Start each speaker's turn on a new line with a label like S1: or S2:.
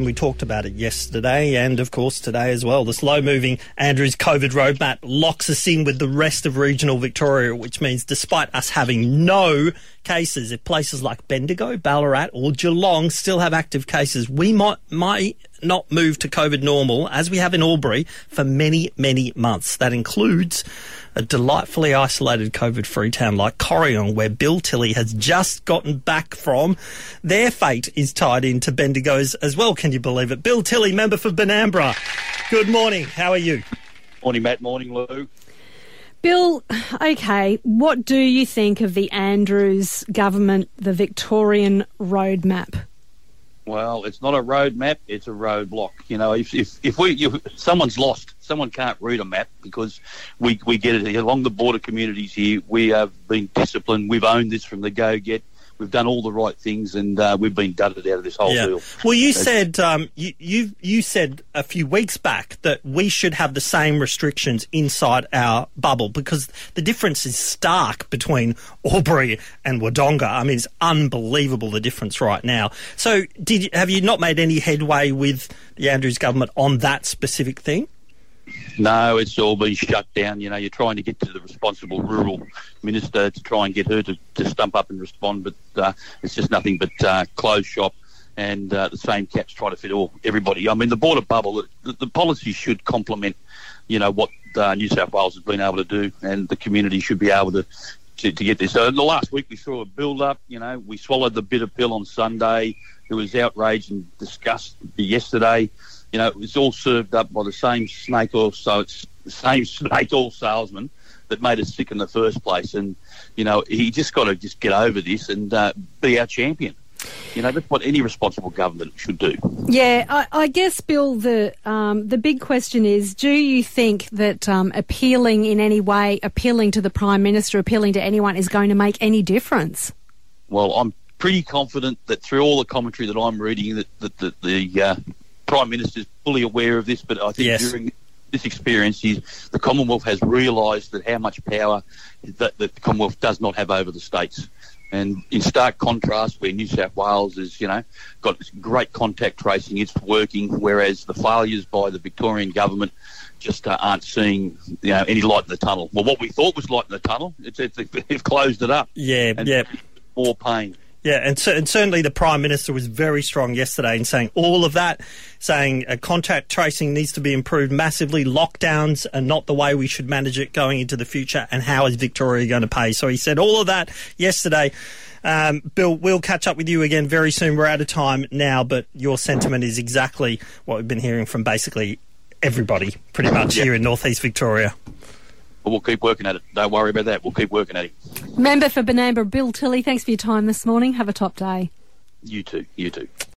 S1: We talked about it yesterday and, of course, today as well. The slow-moving Andrews COVID roadmap locks us in with the rest of regional Victoria, which means despite us having no cases, if places like Bendigo, Ballarat or Geelong still have active cases, we might not move to COVID normal, as we have in Albury, for many, many months. That includes a delightfully isolated COVID-free town like Corryong, where Bill Tilley has just gotten back from. Their fate is tied into Bendigo's as well, can you believe it? Bill Tilley, member for Benambra. Good morning. How are you?
S2: Morning, Matt. Morning, Lou.
S3: Bill, okay, what do you think of the Andrews government, the Victorian roadmap?
S2: Well, it's not a road map, it's a roadblock. You know, if someone's lost, someone can't read a map, because we get it along the border communities here. We have been disciplined. We've owned this from the go-get. We've done all the right things, and we've been dudded out of this whole deal.
S1: Well, you said you said a few weeks back that we should have the same restrictions inside our bubble, because the difference is stark between Albury and Wodonga. I mean, it's unbelievable, the difference right now. So have you not made any headway with the Andrews government on that specific thing?
S2: No, it's all been shut down. You know, you're trying to get to the responsible rural minister to try and get her to stump up and respond, but it's just nothing but closed shop, and the same cats try to fit everybody. I mean, the border bubble, the policy should complement, you know, what New South Wales has been able to do, and the community should be able to get this. So in the last week we saw a build-up. You know, we swallowed the bitter pill on Sunday. There was outrage and disgust yesterday. You know, it was all served up by the same snake oil salesman that made us sick in the first place. And, you know, he just got to get over this and be our champion. You know, that's what any responsible government should do.
S3: Yeah, I guess, Bill, the big question is, do you think that appealing in any way, appealing to the Prime Minister, appealing to anyone is going to make any difference?
S2: Well, I'm pretty confident that through all the commentary that I'm reading, that the Prime Minister is fully aware of this, but I think during this experience, the Commonwealth has realised that how much power that the Commonwealth does not have over the states. And in stark contrast, where New South Wales has, you know, got great contact tracing, it's working, whereas the failures by the Victorian government just aren't seeing, you know, any light in the tunnel. Well, what we thought was light in the tunnel, they've closed it up. More pain.
S1: Yeah, and certainly the Prime Minister was very strong yesterday in saying all of that, saying contact tracing needs to be improved massively, lockdowns are not the way we should manage it going into the future, and how is Victoria going to pay? So he said all of that yesterday. Bill, we'll catch up with you again very soon. We're out of time now, but your sentiment is exactly what we've been hearing from basically everybody pretty much here in North East Victoria.
S2: But we'll keep working at it. Don't worry about that. We'll keep working at it.
S3: Member for Benambra, Bill Tilley, thanks for your time this morning. Have a top day.
S2: You too. You too.